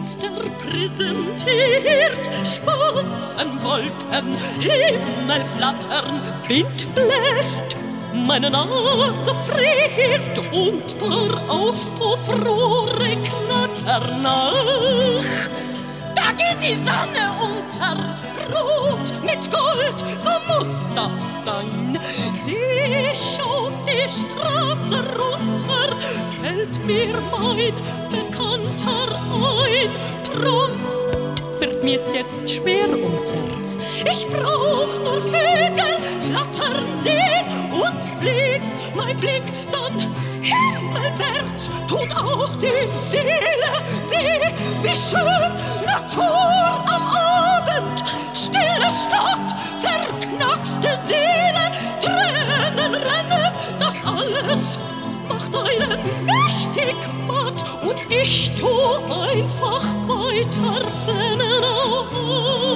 Fenster präsentiert. Spatzenwolken, Himmel flattern, Wind bläst, meine Nase friert und paar Auspuffrohre knattern nach. Da geht die Sonne unter, rot mit Gold, so muss das sein. Sieh ich auf die Straße runter, fällt mir mein Bekannter ein. Drum wird mir's jetzt schwer ums Herz. Ich brauch nur Vögel flattern sehen und fliegt mein Blick dann himmelwärts. Tut auch die Seele weh, wie schön Natur am Abend. Stille Stadt, verknackste Seele, Tränen rennen, das alles macht einen mächtig matt. Und ich tu einfach weiter, Fenner auf.